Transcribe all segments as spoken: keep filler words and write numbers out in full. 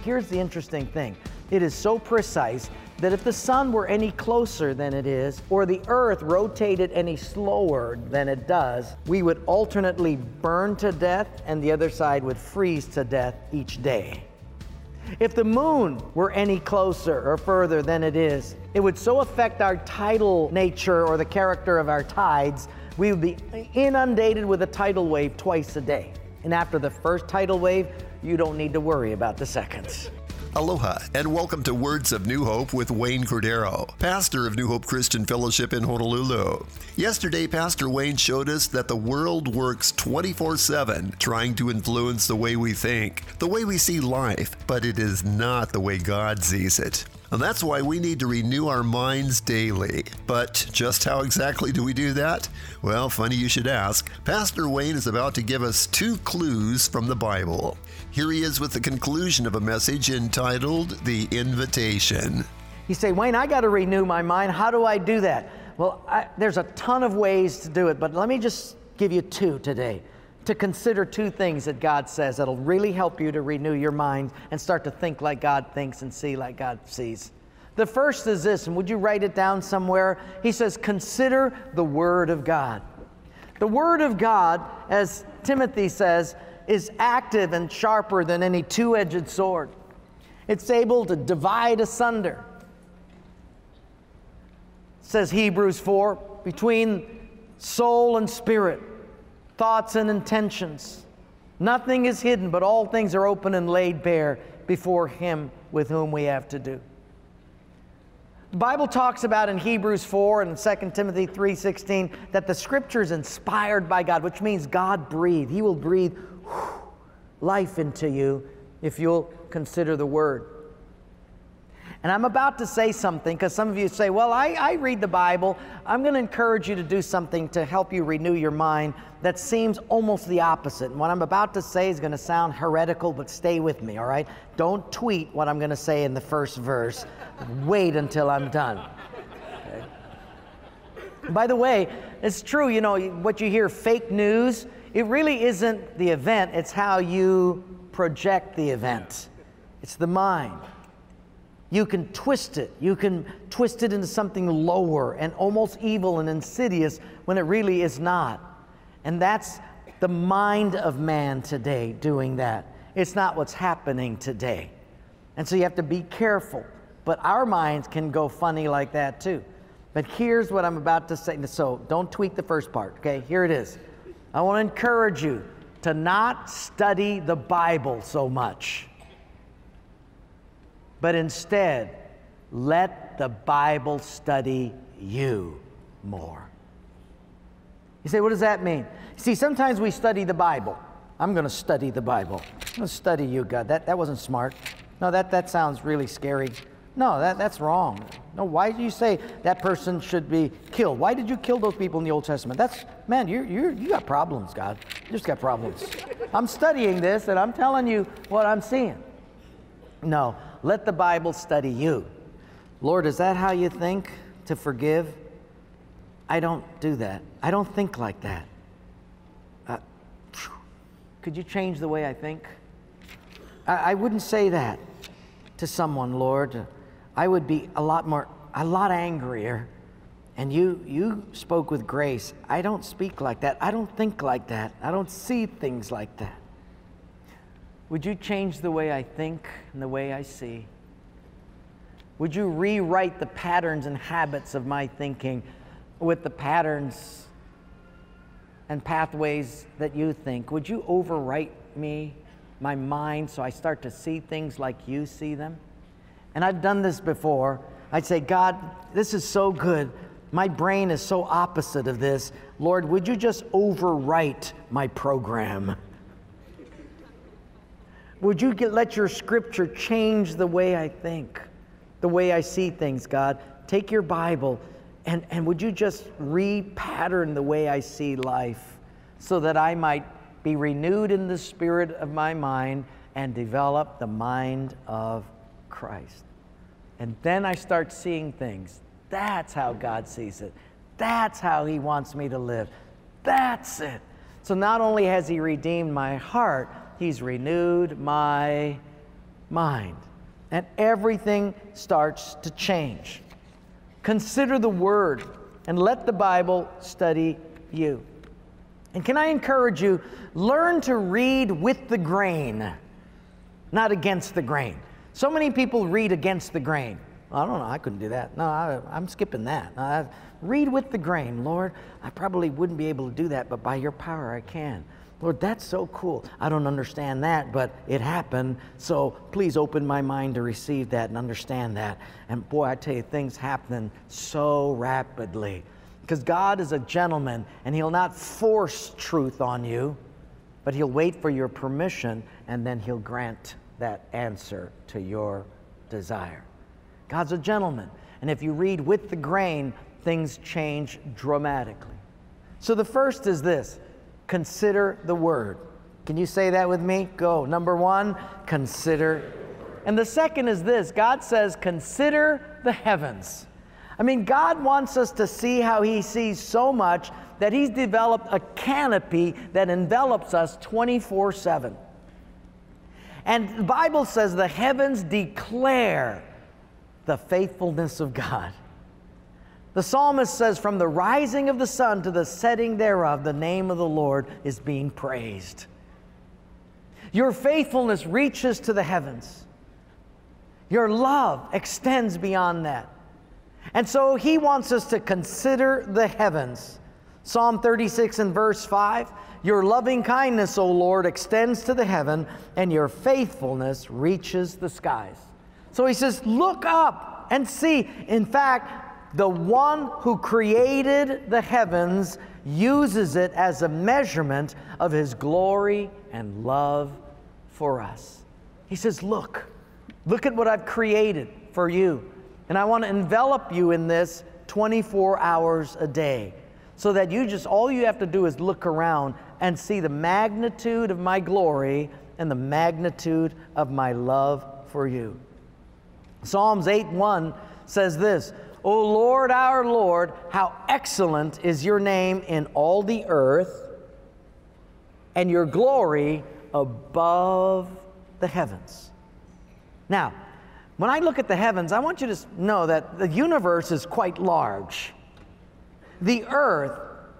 here's the interesting thing. It is so precise that if the sun were any closer than it is, or the earth rotated any slower than it does, we would alternately burn to death and the other side would freeze to death each day. If the moon were any closer or further than it is, it would so affect our tidal nature or the character of our tides, we would be inundated with a tidal wave twice a day. And after the first tidal wave, you don't need to worry about the seconds. Aloha, and welcome to Words of New Hope with Wayne Cordero, pastor of New Hope Christian Fellowship in Honolulu. Yesterday, Pastor Wayne showed us that the world works twenty-four seven trying to influence the way we think, the way we see life, but it is not the way God sees it. And that's why we need to renew our minds daily. But just how exactly do we do that? Well, funny you should ask. Pastor Wayne is about to give us two clues from the Bible. Here he is with the conclusion of a message entitled The Invitation. You say, Wayne, I got to renew my mind. How do I do that? Well, I, there's a ton of ways to do it, but let me just give you two today. To consider two things that God says that'll really help you to renew your mind and start to think like God thinks and see like God sees. The first is this, and would you write it down somewhere? He says, consider the Word of God. The Word of God, as Timothy says, is active and sharper than any two-edged sword. It's able to divide asunder, says Hebrews four, between soul and spirit, thoughts and intentions. Nothing is hidden, but all things are open and laid bare before Him with whom we have to do. The Bible talks about in Hebrews four and Second Timothy three sixteen that the Scripture is inspired by God, which means God breathed. He will breathe life into you if you'll consider the Word. And I'm about to say something because some of you say, well, I, I read the Bible. I'm going to encourage you to do something to help you renew your mind that seems almost the opposite. And what I'm about to say is going to sound heretical, but stay with me, all right? Don't tweet what I'm going to say in the first verse. Wait until I'm done. Okay? By the way, it's true, you know, what you hear, fake news, it really isn't the event. It's how you project the event. It's the mind. You can twist it. You can twist it into something lower and almost evil and insidious when it really is not. And that's the mind of man today doing that. It's not what's happening today. And so you have to be careful. But our minds can go funny like that too. But here's what I'm about to say. So don't tweak the first part, okay? Here it is. I want to encourage you to not study the Bible so much, but instead, let the Bible study you more. You say, what does that mean? See, sometimes we study the Bible. I'm going to study the Bible. I'm going to study you, God. That, that wasn't smart. No, that, that sounds really scary. No, that, that's wrong. No, why do you say that person should be killed? Why did you kill those people in the Old Testament? That's, man, you you you got problems, God. You just got problems. I'm studying this, and I'm telling you what I'm seeing. No, let the Bible study you. Lord, is that how you think to forgive? I don't do that. I don't think like that. Uh, could you change the way I think? I, I wouldn't say that to someone, Lord. I would be a lot more, a lot angrier. And you, you spoke with grace. I don't speak like that. I don't think like that. I don't see things like that. Would you change the way I think and the way I see? Would you rewrite the patterns and habits of my thinking with the patterns and pathways that you think? Would you overwrite me, my mind, so I start to see things like you see them? And I've done this before. I'd say, God, this is so good. My brain is so opposite of this. Lord, would you just overwrite my program? Would you get, let your Scripture change the way I think, the way I see things, God? Take your Bible and, and would you just re-pattern the way I see life so that I might be renewed in the spirit of my mind and develop the mind of Christ. And then I start seeing things. That's how God sees it. That's how He wants me to live. That's it. So not only has He redeemed my heart, He's renewed my mind, and everything starts to change. Consider the Word and let the Bible study you. And can I encourage you, learn to read with the grain, not against the grain. So many people read against the grain. I don't know, I couldn't do that. No, I, I'm skipping that. No, I, read with the grain. Lord, I probably wouldn't be able to do that, but by your power I can. Lord, that's so cool. I don't understand that, but it happened, so please open my mind to receive that and understand that. And boy, I tell you, things happen so rapidly. Because God is a gentleman, and He'll not force truth on you, but He'll wait for your permission, and then He'll grant that answer to your desire. God's a gentleman, and if you read with the grain, things change dramatically. So the first is this: consider the Word. Can you say that with me? Go. Number one, consider. And the second is this: God says, consider the heavens. I mean, God wants us to see how He sees so much that He's developed a canopy that envelops us twenty-four seven. And the Bible says the heavens declare the faithfulness of God. The psalmist says, from the rising of the sun to the setting thereof, the name of the Lord is being praised. Your faithfulness reaches to the heavens. Your love extends beyond that. And so He wants us to consider the heavens. Psalm thirty-six and verse five, your loving kindness, O Lord, extends to the heaven, and your faithfulness reaches the skies. So He says, look up and see. In fact, the one who created the heavens uses it as a measurement of His glory and love for us. He says, look, look at what I've created for you. And I want to envelop you in this twenty-four hours a day, so that you just, all you have to do is look around and see the magnitude of my glory and the magnitude of my love for you. Psalms eight one says this, O Lord, our Lord, how excellent is your name in all the earth, and your glory above the heavens. Now, when I look at the heavens, I want you to know that the universe is quite large. The earth,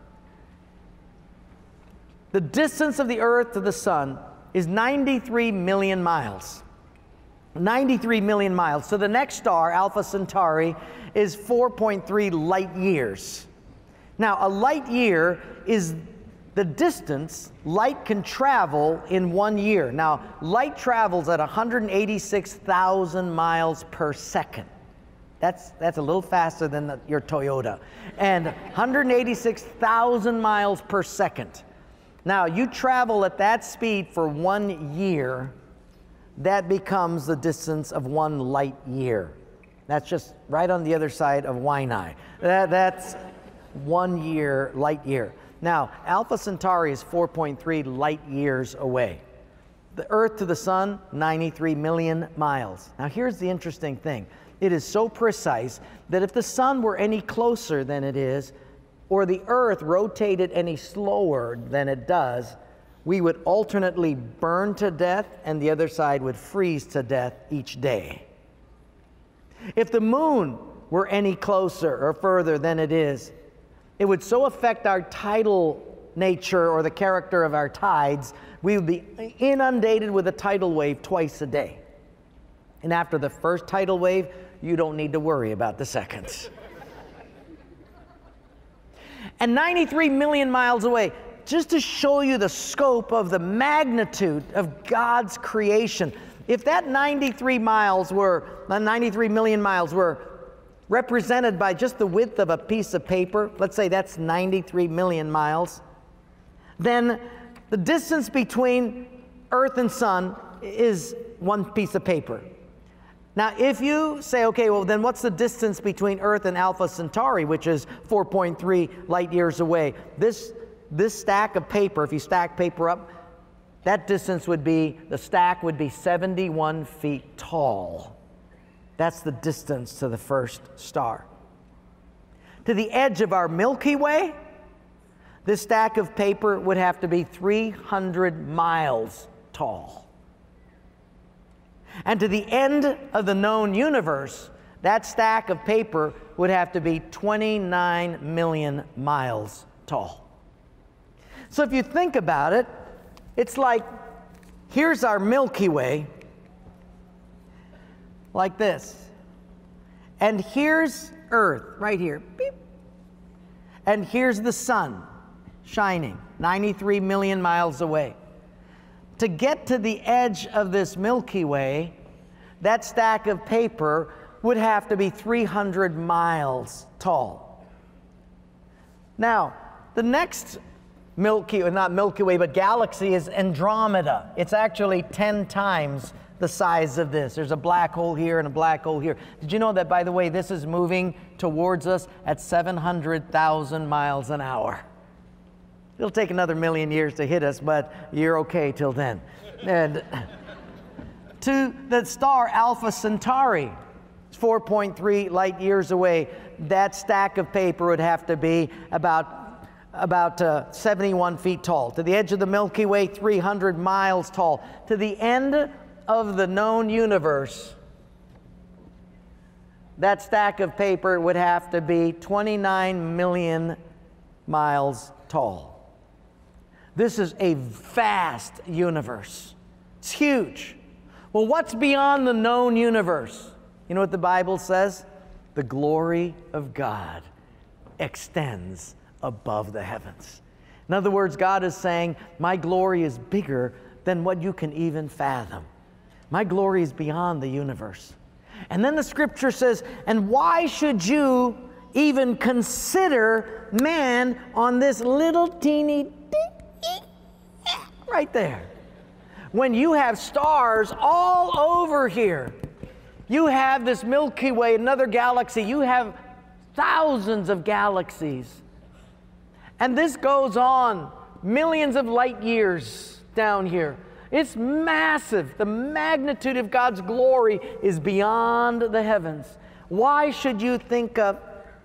the distance of the earth to the sun is ninety-three million miles. ninety-three million miles. So the next star, Alpha Centauri, is four point three light years. Now, a light year is the distance light can travel in one year. Now, light travels at one hundred eighty-six thousand miles per second. That's, that's a little faster than the, your Toyota. And one hundred eighty-six thousand miles per second. Now, you travel at that speed for one year, that becomes the distance of one light year. That's just right on the other side of Waianae. That, that's one year, light year. Now, Alpha Centauri is four point three light years away. The Earth to the Sun, ninety-three million miles. Now, here's the interesting thing. It is so precise that if the Sun were any closer than it is, or the Earth rotated any slower than it does, we would alternately burn to death and the other side would freeze to death each day. If the Moon were any closer or further than it is, it would so affect our tidal nature or the character of our tides, we would be inundated with a tidal wave twice a day. And after the first tidal wave, you don't need to worry about the seconds. And ninety-three million miles away, just to show you the scope of the magnitude of God's creation. If that ninety-three miles were, ninety-three million miles were represented by just the width of a piece of paper, let's say that's ninety-three million miles, then the distance between Earth and Sun is one piece of paper. Now, if you say, okay, well, then what's the distance between Earth and Alpha Centauri, which is four point three light years away? This, this stack of paper, if you stack paper up, that distance would be, the stack would be seventy-one feet tall. That's the distance to the first star. To the edge of our Milky Way, this stack of paper would have to be three hundred miles tall. And to the end of the known universe, that stack of paper would have to be twenty-nine million miles tall. So if you think about it, it's like, here's our Milky Way, like this. And here's Earth, right here. Beep. And here's the sun, shining, ninety-three million miles away. To get to the edge of this Milky Way, that stack of paper would have to be three hundred miles tall. Now, the next Milky, not Milky Way, but galaxy is Andromeda. It's actually ten times the size of this. There's a black hole here and a black hole here. Did you know that, by the way, this is moving towards us at seven hundred thousand miles an hour? It'll take another million years to hit us, but you're okay till then. And to the star Alpha Centauri, it's four point three light years away. That stack of paper would have to be about, about uh, seventy-one feet tall. To the edge of the Milky Way, three hundred miles tall. To the end of the known universe, that stack of paper would have to be twenty-nine million miles tall. This is a vast universe. It's huge. Well, what's beyond the known universe? You know what the Bible says? The glory of God extends above the heavens. In other words, God is saying, my glory is bigger than what you can even fathom. My glory is beyond the universe. And then the scripture says, and why should you even consider man on this little teeny right there, when you have stars all over here? You have this Milky Way, another galaxy. You have thousands of galaxies. And this goes on millions of light years down here. It's massive. The magnitude of God's glory is beyond the heavens. Why should you think of...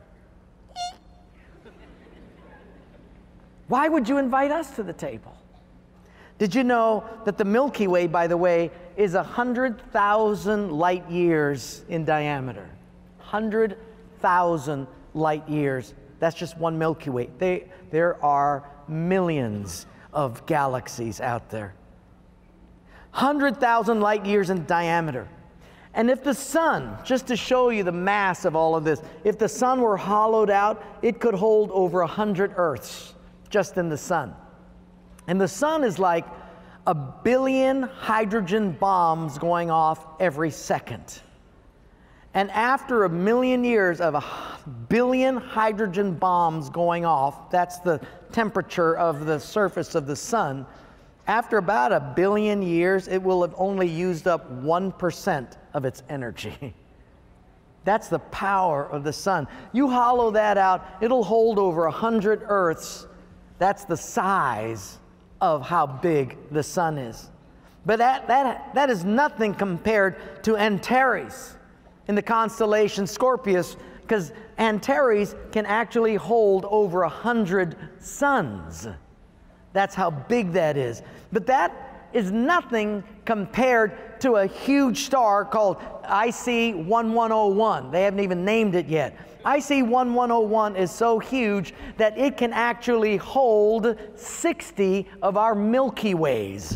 Why would you invite us to the table? Did you know that the Milky Way, by the way, is one hundred thousand light years in diameter? one hundred thousand light years. That's just one Milky Way. They, there are millions of galaxies out there. one hundred thousand light years in diameter. And if the sun, just to show you the mass of all of this, if the sun were hollowed out, it could hold over one hundred Earths just in the sun. And the sun is like a billion hydrogen bombs going off every second. And after a million years of a billion hydrogen bombs going off, that's the temperature of the surface of the sun, after about a billion years, it will have only used up one percent of its energy. That's the power of the sun. You hollow that out, it'll hold over one hundred Earths. That's the size of how big the sun is. But that, that, that is nothing compared to Antares in the constellation Scorpius, because Antares can actually hold over one hundred suns. That's how big that is. But that is nothing compared to a huge star called I C eleven oh one. They haven't even named it yet. I C eleven oh one is so huge that it can actually hold sixty of our Milky Ways.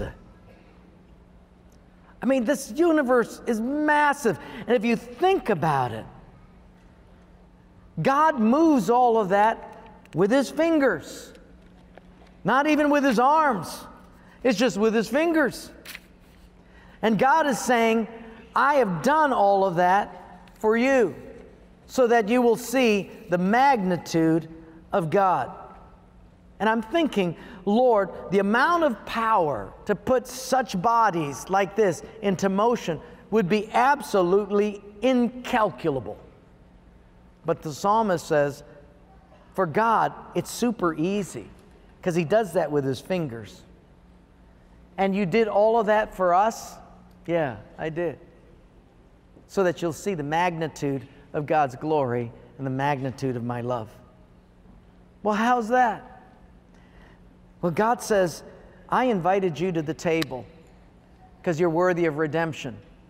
I mean, this universe is massive. And if you think about it, God moves all of that with His fingers. Not even with His arms. It's just with His fingers. And God is saying, I have done all of that for you, so that you will see the magnitude of God. And I'm thinking, Lord, the amount of power to put such bodies like this into motion would be absolutely incalculable. But the psalmist says, for God, it's super easy, because He does that with His fingers. And you did all of that for us? Yeah, I did. So that you'll see the magnitude of God's glory and the magnitude of my love. Well, how's that? Well, God says, I invited you to the table because you're worthy of redemption.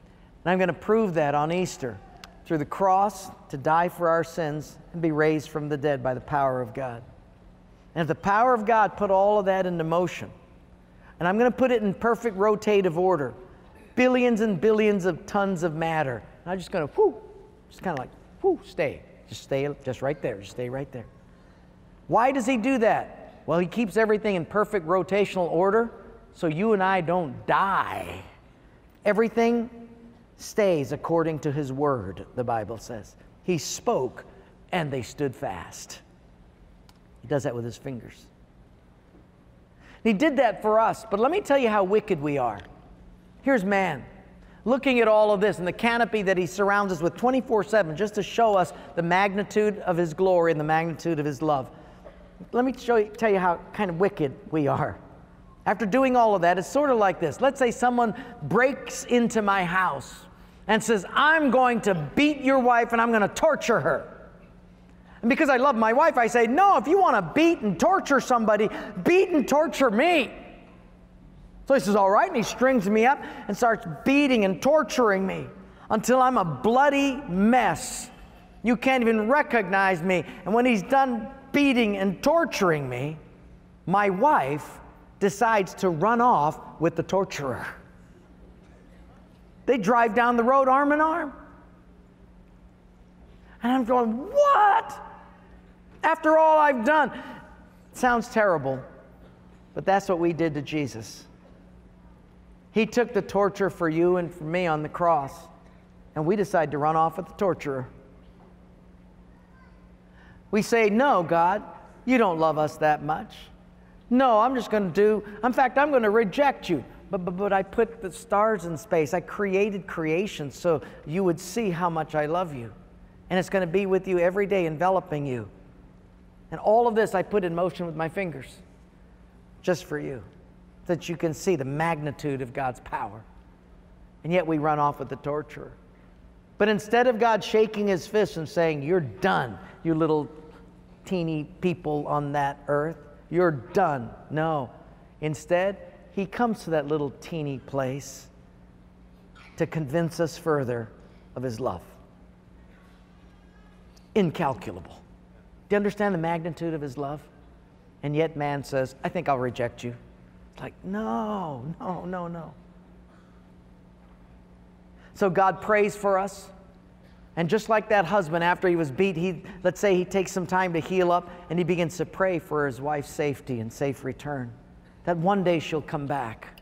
And I'm going to prove that on Easter through the cross to die for our sins and be raised from the dead by the power of God. And if the power of God put all of that into motion, and I'm going to put it in perfect rotative order, billions and billions of tons of matter, and I'm just going to, whoo, just kind of like, whoo, stay. Just stay just right there. Just stay right there. Why does he do that? Well, he keeps everything in perfect rotational order so you and I don't die. Everything stays according to his word, the Bible says. He spoke and they stood fast. He does that with his fingers. He did that for us, but let me tell you how wicked we are. Here's man, looking at all of this and the canopy that he surrounds us with twenty-four seven, just to show us the magnitude of his glory and the magnitude of his love. Let me show you, tell you how kind of wicked we are. After doing all of that, it's sort of like this. Let's say someone breaks into my house and says, I'm going to beat your wife and I'm going to torture her. And because I love my wife, I say, no, if you want to beat and torture somebody, beat and torture me. So he says, all right, and he strings me up and starts beating and torturing me until I'm a bloody mess. You can't even recognize me. And when he's done beating and torturing me, my wife decides to run off with the torturer. They drive down the road arm in arm. And I'm going, what? After all I've done. It sounds terrible, but that's what we did to Jesus. He took the torture for you and for me on the cross, and we decide to run off with the torturer. We say, no, God, you don't love us that much. No, I'm just going to do, in fact, I'm going to reject you. But, but, but I put the stars in space. I created creation so you would see how much I love you. And it's going to be with you every day, enveloping you. And all of this I put in motion with my fingers, just for you, so that you can see the magnitude of God's power. And yet we run off with the torturer. But instead of God shaking his fist and saying, you're done, you little teeny people on that earth, you're done. No. Instead, he comes to that little teeny place to convince us further of his love. Incalculable. Do you understand the magnitude of his love? And yet man says, I think I'll reject you. It's like, no, no, no, no. So God prays for us. And just like that husband, after he was beat, he, let's say he takes some time to heal up, and he begins to pray for his wife's safety and safe return. That one day she'll come back.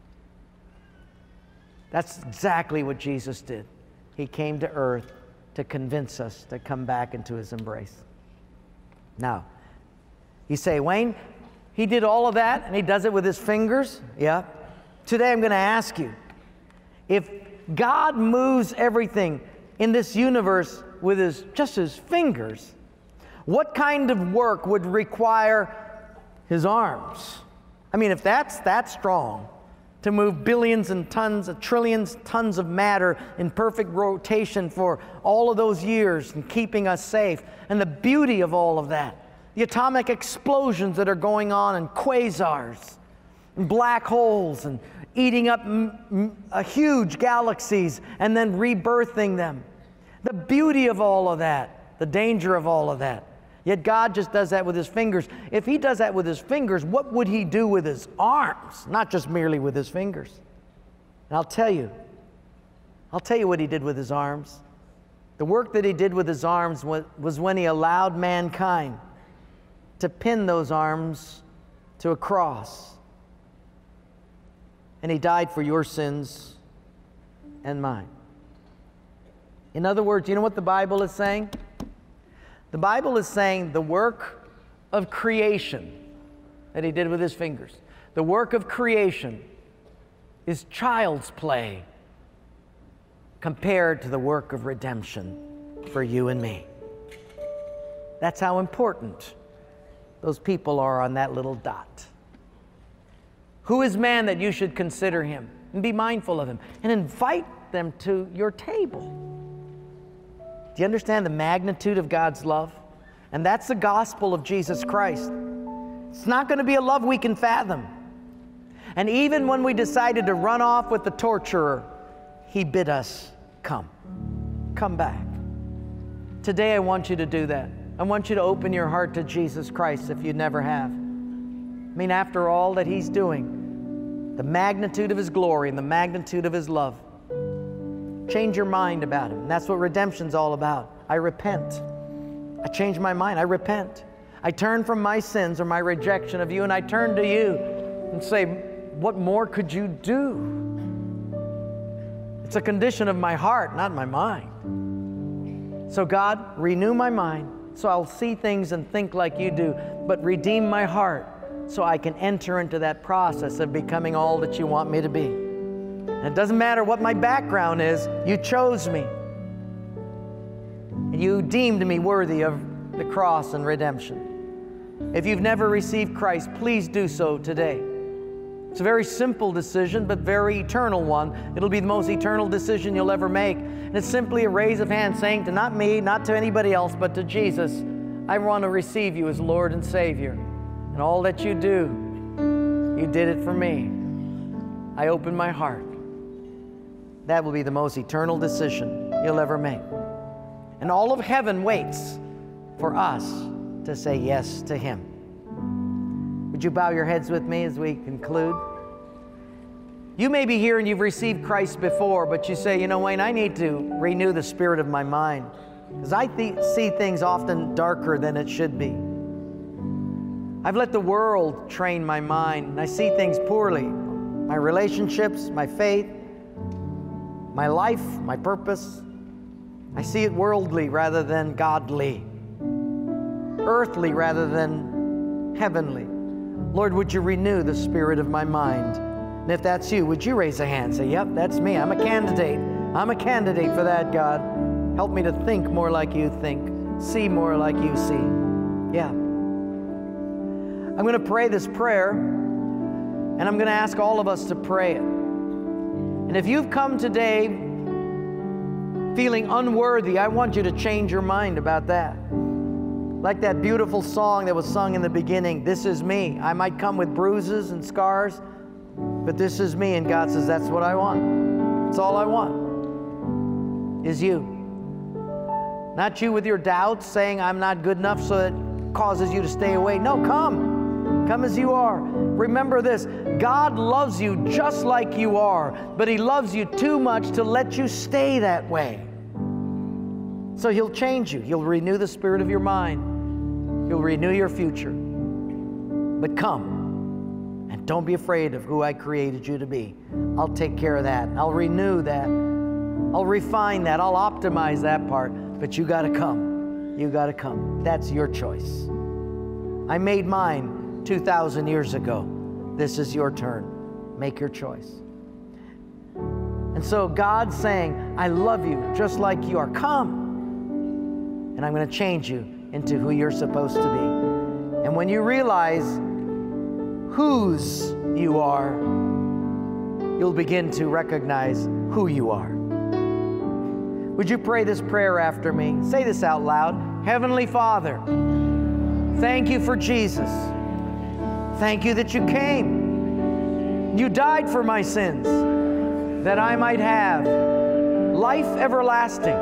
That's exactly what Jesus did. He came to earth to convince us to come back into his embrace. Now, you say, Wayne, he did all of that and he does it with his fingers? Yeah. Today I'm going to ask you, if God moves everything in this universe with his, just his fingers, what kind of work would require his arms? I mean, if that's that strong to move billions and tons, of trillions, tons of matter in perfect rotation for all of those years and keeping us safe, and the beauty of all of that, the atomic explosions that are going on and quasars and black holes and eating up m- m- uh, huge galaxies and then rebirthing them, the beauty of all of that, the danger of all of that. Yet God just does that with his fingers. If he does that with his fingers, what would he do with his arms? Not just merely with his fingers. And I'll tell you, I'll tell you what he did with his arms. The work that he did with his arms was when he allowed mankind to pin those arms to a cross. And he died for your sins and mine. In other words, you know what the Bible is saying? The Bible is saying the work of creation that he did with his fingers, the work of creation is child's play compared to the work of redemption for you and me. That's how important those people are on that little dot. Who is man that you should consider him and be mindful of him and invite them to your table? Do you understand the magnitude of God's love? And that's the gospel of Jesus Christ. It's not going to be a love we can fathom. And even when we decided to run off with the torturer, He bid us come. Come back. Today I want you to do that. I want you to open your heart to Jesus Christ if you never have. I mean, after all that He's doing, the magnitude of His glory and the magnitude of His love, change your mind about Him. And that's what redemption's all about. I repent. I change my mind. I repent. I turn from my sins or my rejection of You, and I turn to You and say, what more could You do? It's a condition of my heart, not my mind. So God, renew my mind so I'll see things and think like You do, but redeem my heart so I can enter into that process of becoming all that You want me to be. And it doesn't matter what my background is, You chose me. And You deemed me worthy of the cross and redemption. If you've never received Christ, please do so today. It's a very simple decision, but very eternal one. It'll be the most eternal decision you'll ever make. And it's simply a raise of hands saying to not me, not to anybody else, but to Jesus, I want to receive You as Lord and Savior. And all that You do, You did it for me. I open my heart. That will be the most eternal decision you'll ever make. And all of heaven waits for us to say yes to Him. Would you bow your heads with me as we conclude? You may be here and you've received Christ before, but you say, you know, Wayne, I need to renew the spirit of my mind because I th- see things often darker than it should be. I've let the world train my mind, and I see things poorly. My relationships, my faith, my life, my purpose. I see it worldly rather than godly, earthly rather than heavenly. Lord, would You renew the spirit of my mind? And if that's You, would you raise a hand? Say, yep, that's me. I'm a candidate. I'm a candidate for that, God. Help me to think more like You think, see more like You see. Yeah. I'm going to pray this prayer, and I'm going to ask all of us to pray it. And if you've come today feeling unworthy, I want you to change your mind about that. Like that beautiful song that was sung in the beginning, this is me. I might come with bruises and scars, but this is me. And God says, that's what I want. That's all I want, is You. Not you with your doubts saying I'm not good enough so it causes you to stay away. No, come. Come as you are. Remember this, God loves you just like you are, but He loves you too much to let you stay that way. So He'll change you. He'll renew the spirit of your mind. He'll renew your future. But come, and don't be afraid of who I created you to be. I'll take care of that. I'll renew that. I'll refine that. I'll optimize that part. But you got to come. You got to come. That's your choice. I made mine two thousand years ago. This is your turn. Make your choice. And so God's saying, I love you just like you are. Come. And I'm going to change you into who you're supposed to be. And when you realize whose you are, you'll begin to recognize who you are. Would you pray this prayer after me? Say this out loud. Heavenly Father, thank You for Jesus. Thank You that You came. You died for my sins, that I might have life everlasting.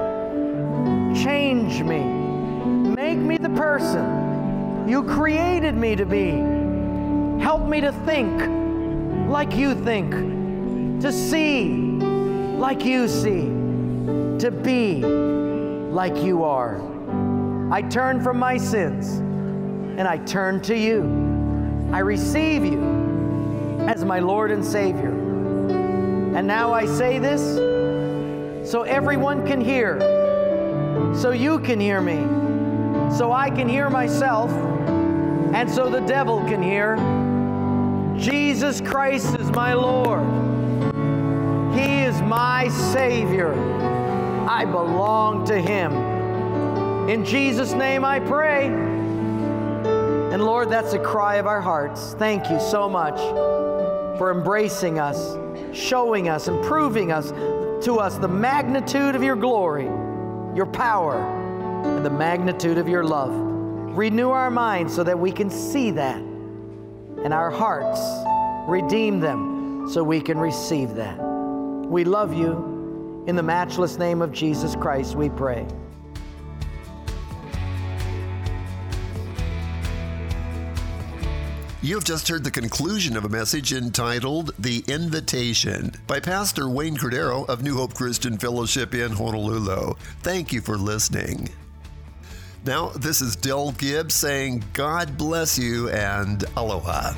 Change me. Make me the person You created me to be. Help me to think like You think, to see like You see, to be like You are. I turn from my sins and I turn to You. I receive You as my Lord and Savior. And now I say this so everyone can hear, so You can hear me, so I can hear myself, and so the devil can hear. Jesus Christ is my Lord. He is my Savior. I belong to Him. In Jesus' name I pray. And Lord, that's a cry of our hearts. Thank You so much for embracing us, showing us, and proving us to us the magnitude of Your glory, Your power, and the magnitude of Your love. Renew our minds so that we can see that, and our hearts redeem them so we can receive that. We love You In the matchless name of Jesus Christ, we pray. You have just heard the conclusion of a message entitled The Invitation by Pastor Wayne Cordero of New Hope Christian Fellowship in Honolulu. Thank you for listening. Now, this is Del Gibbs saying God bless you and aloha.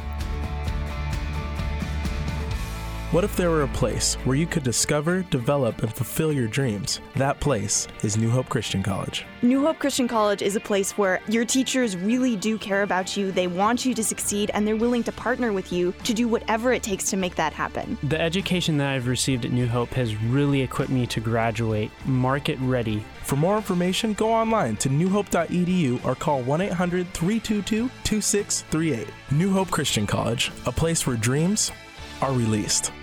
What if there were a place where you could discover, develop, and fulfill your dreams? That place is New Hope Christian College. New Hope Christian College is a place where your teachers really do care about you, they want you to succeed, and they're willing to partner with you to do whatever it takes to make that happen. The education that I've received at New Hope has really equipped me to graduate market ready. For more information, go online to new hope dot e d u or call one eight hundred, three two two, two six three eight. New Hope Christian College, a place where dreams are released.